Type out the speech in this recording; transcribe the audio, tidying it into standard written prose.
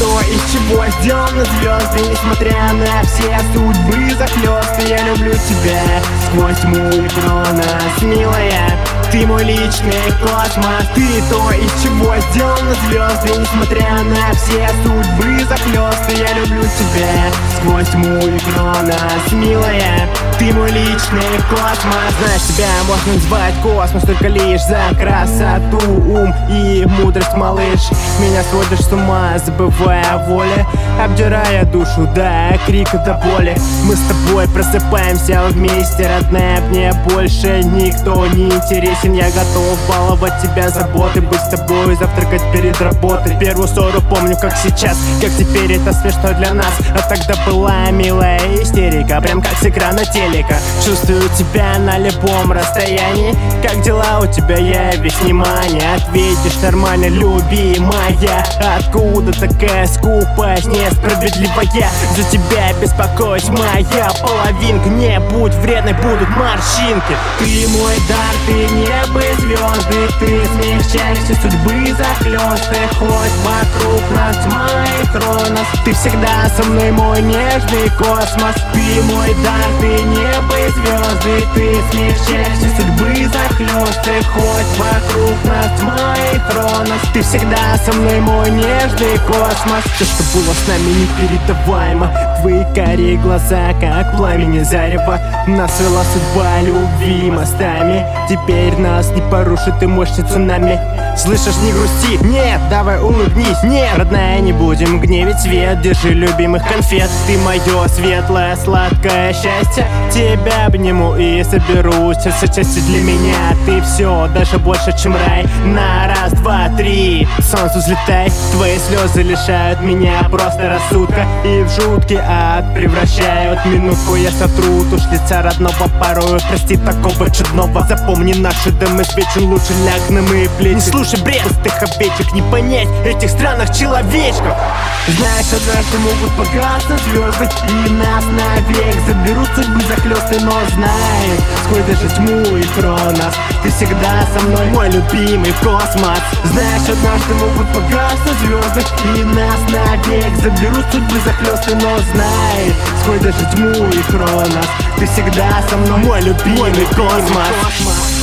то, из чего сделаны звезды. Несмотря на все судьбы захлёсты, я люблю тебя сквозь тьму и Кронос, милая. Ты мой личный космос, ты то, из чего сделаны звезды. Несмотря на все судьбы захлёсты, я люблю тебя сквозь тьму и Кронос, милая. Ты мой личный космос. Знаешь, тебя можно назвать космос только лишь за красоту, ум и мудрость, малыш. Меня сводишь с ума, забывая о воле, обдирая душу до крика, до боли. Мы с тобой просыпаемся вместе, родная. Мне больше никто не интересен. Я готов баловать тебя заботой, быть с тобой, завтракать перед работой. Первую ссору помню как сейчас, как теперь это смешно для нас. А тогда была милая истерика, прям как с экрана телека. Чувствую тебя на любом расстоянии. Как дела у тебя, я весь внимание. Ответишь нормально, любимая. Откуда такая скупость несправедливая? За тебя беспокоюсь, моя половинка. Не будь вредной, будут морщинки. Ты мой дар, ты небо и звезды. Ты смягчаешься судьбы захлёсты. Хоть вокруг нас тьма и Кронос, ты всегда со мной, мой нежный космос. Ты мой дар, ты небо и звезды. Ты смягчаешься судьбы захлёсты. Хоть вокруг нас тьма и Кронос, ты всегда со мной, мой нежный космос. Все, что было с нами, непередаваемо. Твои карие глаза, как пламени зарева. Нас свела судьба любви мостами. Теперь нас не порушит и мощный цунами. Слышишь, не грусти, нет, давай улыбнись. Нет, родная, не будем гневить свет. Держи любимых конфет. Ты мое светлое, сладкое счастье. Тебя обниму и соберу сердце частью для меня. Ты все, даже больше, чем рай. На раз, два, три, солнце взлетай. Твои слезы лишают меня просто рассудка и в жуткий ад превращают. Минутку я сотру тушь лица родного порою. Прости такого чудного. Запомни, наши дымы свечен, лучше ляг на мои плечи. Не слушай бред пустых овечек, не понять этих странных человечков. Знаешь, однажды могут погаснуть звезды и нас навек заберут судьбы захлёсты. Но знай, сквозь даже тьму и Кронос, ты всегда со мной, мой любимый космос. Знаешь, однажды могут погаснуть звезды и нас навек заберут судьбы захлёсты. Но знай, сквозь даже тьму и Кронос, ты всегда со мной, мой любимый космос.